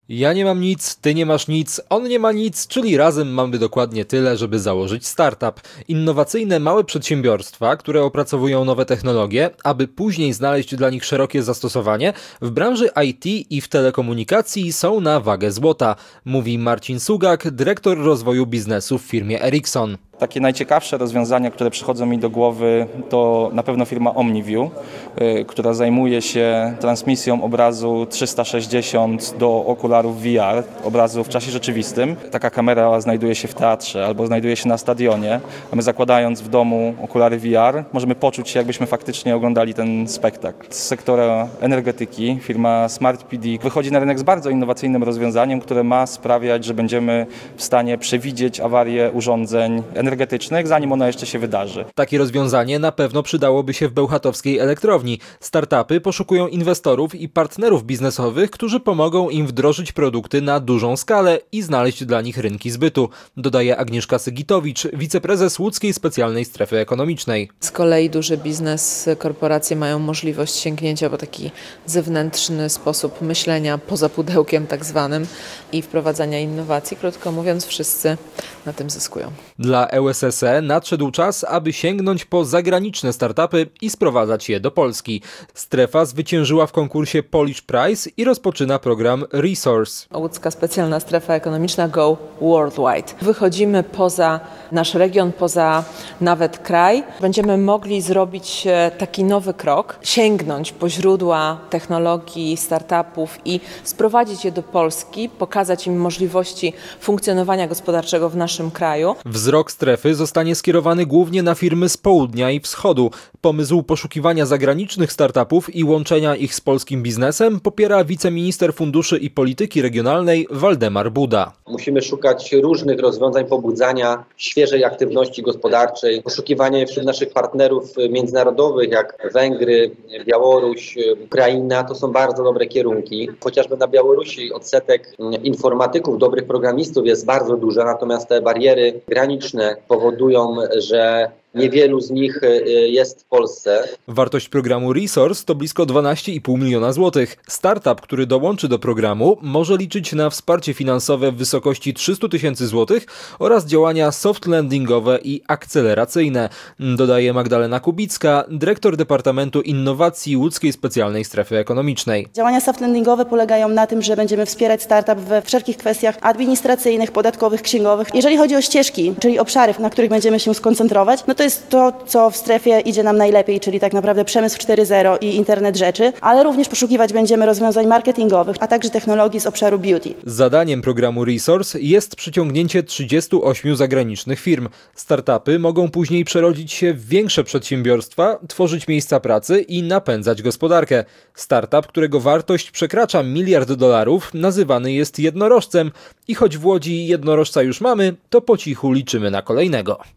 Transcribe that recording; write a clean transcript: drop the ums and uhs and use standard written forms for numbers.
Ja nie mam nic, ty nie masz nic, on nie ma nic, czyli razem mamy dokładnie tyle, żeby założyć startup. Innowacyjne małe przedsiębiorstwa, które opracowują nowe technologie, aby później znaleźć dla nich szerokie zastosowanie, w branży IT i w telekomunikacji są na wagę złota, mówi Marcin Sugak, dyrektor rozwoju biznesu w firmie Ericsson. Takie najciekawsze rozwiązania, które przychodzą mi do głowy, to na pewno firma OmniView, która zajmuje się transmisją obrazu 360 do okularów VR, obrazu w czasie rzeczywistym. Taka kamera znajduje się w teatrze albo znajduje się na stadionie, a my zakładając w domu okulary VR możemy poczuć się, jakbyśmy faktycznie oglądali ten spektakl. Z sektora energetyki firma SmartPD wychodzi na rynek z bardzo innowacyjnym rozwiązaniem, które ma sprawiać, że będziemy w stanie przewidzieć awarię urządzeń energetycznych, zanim ona jeszcze się wydarzy. Takie rozwiązanie na pewno przydałoby się w bełchatowskiej elektrowni. Startupy poszukują inwestorów i partnerów biznesowych, którzy pomogą im wdrożyć produkty na dużą skalę i znaleźć dla nich rynki zbytu, dodaje Agnieszka Sygitowicz, wiceprezes Łódzkiej Specjalnej Strefy Ekonomicznej. Z kolei duży biznes, korporacje mają możliwość sięgnięcia po taki zewnętrzny sposób myślenia poza pudełkiem tak zwanym i wprowadzania innowacji. Krótko mówiąc, wszyscy na tym zyskują. Dla ŁSSE nadszedł czas, aby sięgnąć po zagraniczne startupy i sprowadzać je do Polski. Strefa zwyciężyła w konkursie Polish Prize i rozpoczyna program Resource. Łódzka Specjalna Strefa Ekonomiczna Go Worldwide. Wychodzimy poza nasz region, poza nawet kraj. Będziemy mogli zrobić taki nowy krok, sięgnąć po źródła technologii, startupów i sprowadzić je do Polski, pokazać im możliwości funkcjonowania gospodarczego w naszym kraju. Wzrok strefy zostanie skierowany głównie na firmy z południa i wschodu. Pomysł poszukiwania zagranicznych startupów i łączenia ich z polskim biznesem popiera wiceminister funduszy i polityki regionalnej Waldemar Buda. Musimy szukać różnych rozwiązań pobudzania świeżej aktywności gospodarczej, poszukiwanie wśród naszych partnerów międzynarodowych jak Węgry, Białoruś, Ukraina. To są bardzo dobre kierunki. Chociażby na Białorusi odsetek informatyków, dobrych programistów jest bardzo duży, natomiast te bariery graniczne powodują, że niewielu z nich jest w Polsce. Wartość programu Resource to blisko 12,5 miliona złotych. Startup, który dołączy do programu, może liczyć na wsparcie finansowe w wysokości 300 tysięcy złotych oraz działania soft landingowe i akceleracyjne, dodaje Magdalena Kubicka, dyrektor Departamentu Innowacji Łódzkiej Specjalnej Strefy Ekonomicznej. Działania soft landingowe polegają na tym, że będziemy wspierać startup we wszelkich kwestiach administracyjnych, podatkowych, księgowych. Jeżeli chodzi o ścieżki, czyli obszary, na których będziemy się skoncentrować, to jest to, co w strefie idzie nam najlepiej, czyli tak naprawdę przemysł 4.0 i internet rzeczy, ale również poszukiwać będziemy rozwiązań marketingowych, a także technologii z obszaru beauty. Zadaniem programu Resource jest przyciągnięcie 38 zagranicznych firm. Startupy mogą później przerodzić się w większe przedsiębiorstwa, tworzyć miejsca pracy i napędzać gospodarkę. Startup, którego wartość przekracza $1 miliard, nazywany jest jednorożcem i choć w Łodzi jednorożca już mamy, to po cichu liczymy na kolejnego.